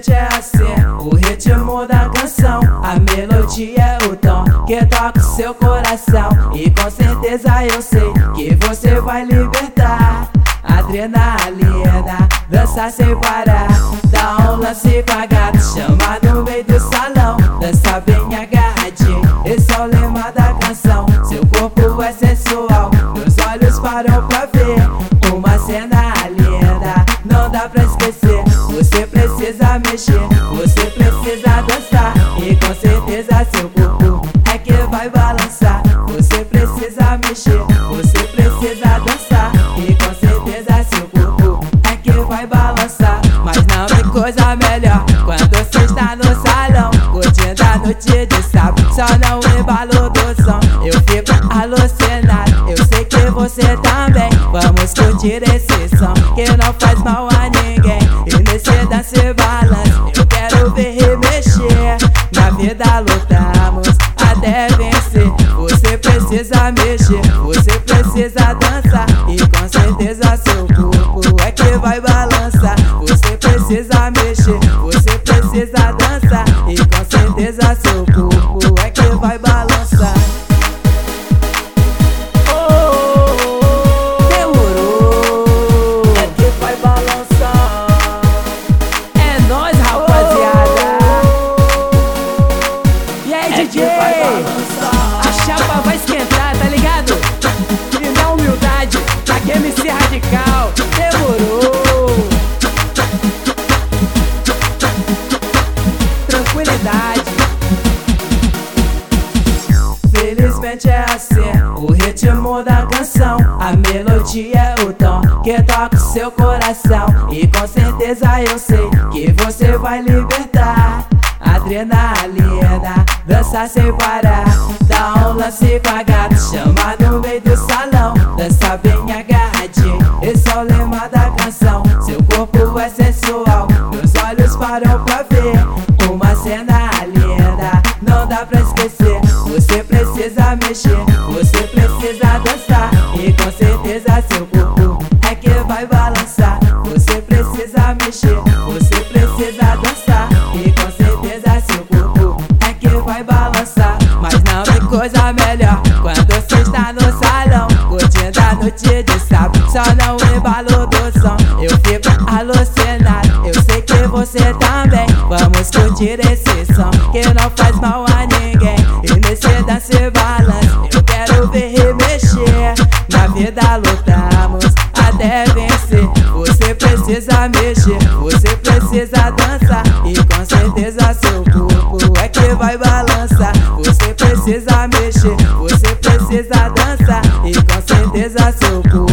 Simplesmente é assim, o ritmo da canção, a melodia é o tom que toca o seu coração. E com certeza eu sei que você vai libertar adrenalina, dançar sem parar. Dá um lance com a gata, chama no meio do salão, dança bem agarradinho, esse é o lema da canção. Seu corpo é sensual, meus olhos param pra ver uma cena linda, não dá pra esquecer. Você precisa mexer, você precisa dançar, e com certeza seu corpo é que vai balançar. Você precisa mexer, você precisa dançar, e com certeza seu corpo é que vai balançar. Mas não tem coisa melhor quando você está no salão, curtindo a noite de sábado, só não embalo do som. Eu fico alucinado, eu sei que você também. Vamos curtir esse som que não faz mal a ninguém. E nesse dance balance eu quero ver remexer. Na vida lutamos até vencer. Você precisa mexer, você precisa dançar, e com certeza seu corpo é que vai balançar. Você precisa mexer, você precisa dançar, e com certeza seu corpo é que vai balançar. Demorou, é que vai balançar. É nóis, rapaziada. E aí, DJ? A chapa vai esquentar, tá ligado? E na humildade, aqui é MC Radical. Demorou. Tranquilidade. Felizmente é assim, o ritmo da canção, a melodia é o tom que toca o seu coração. E com certeza eu sei que você vai libertar adrenalina, dançar sem parar. Dá um lance com a gata, chama no meio do salão, dança bem agarradinho, esse é o lema da canção. Seu corpo é sensual, meus olhos param pra ver uma cena linda, não dá pra esquecer. Você precisa mexer, você precisa dançar, e com certeza seu corpo é que vai balançar. Você precisa mexer, você precisa dançar, e com certeza seu corpo é que vai balançar. Mas não tem coisa melhor quando você está no salão, curtindo a noite de sábado, só não embalo do som. Eu fico alucinado, eu sei que você também. Vamos curtir esse som que não faz mal a ninguém. E nesse dance balance eu quero ver remexer. Na vida lutamos até vencer. Você precisa mexer, você precisa dançar, e com certeza seu corpo é que vai balançar. Você precisa mexer, você precisa dançar, e com certeza seu corpo